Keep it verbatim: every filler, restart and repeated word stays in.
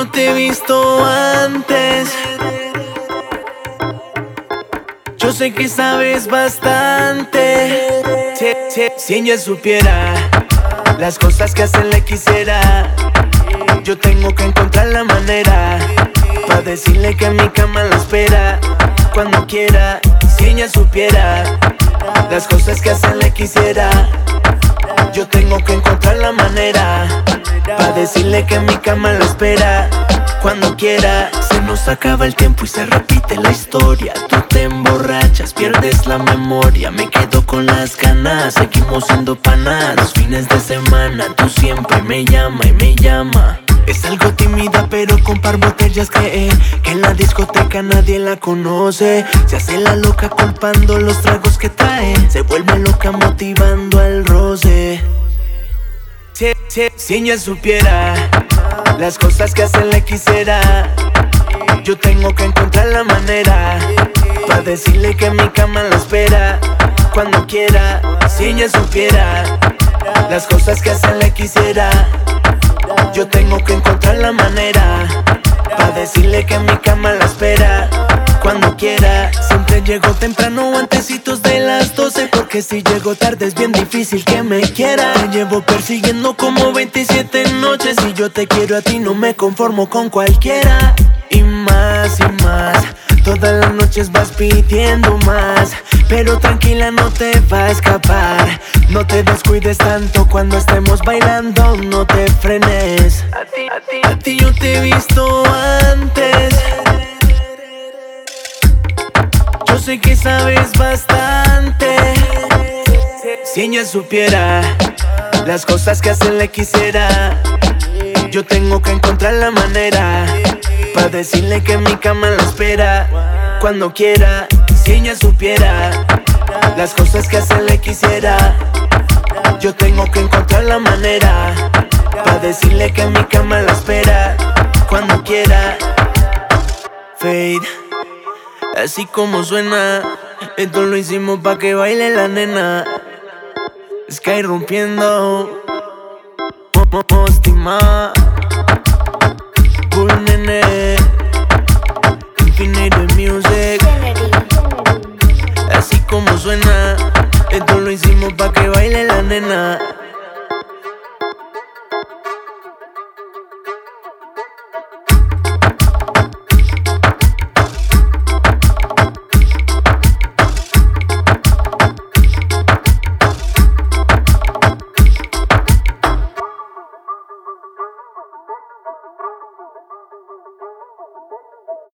yo te he visto antes. Yo sé que sabes bastante. Si, si, si ella supiera las cosas que hace le quisiera. Yo tengo que encontrar la manera pa' decirle que mi cama la espera cuando quiera. Si ella supiera las cosas que hace le quisiera. Yo tengo que encontrar la manera pa' decirle que mi cama la espera cuando quiera. Se nos acaba el tiempo y se repite la historia. Tú te emborrachas, pierdes la memoria. Me quedo con las ganas, seguimos siendo panas. Los fines de semana tú siempre me llama y me llama. Es algo tímida pero con par botellas cree que en la discoteca nadie la conoce. Se hace la loca culpando los tragos que trae. Se vuelve loca motivando al roce. Si, si, si ella supiera las cosas que hace le quisiera. Yo tengo que encontrar la manera pa' decirle que mi cama la espera cuando quiera. Si ella supiera las cosas que hace le quisiera. Yo tengo que encontrar la manera pa' decirle que mi cama la espera cuando quiera. Siempre llego temprano o antecitos de las doce, porque si llego tarde es bien difícil que me quiera. Te llevo persiguiendo como veintisiete noches y yo te quiero a ti, no me conformo con cualquiera. Y más y más, todas las noches vas pidiendo más, pero tranquila no te va a escapar. No te descuides tanto cuando estemos bailando, no te frenes. A ti, a ti, a ti yo te he visto antes. Yo sé que sabes bastante. Si ella supiera las cosas que hace le quisiera. Yo tengo que encontrar la manera pa' decirle que mi cama la espera cuando quiera. Si ella supiera las cosas que hace le quisiera. Yo tengo que encontrar la manera pa' decirle que mi cama la espera cuando quiera. Fade, así como suena, esto lo hicimos pa' que baile la nena. Sky rompiendo, Mostima, Cool Nene.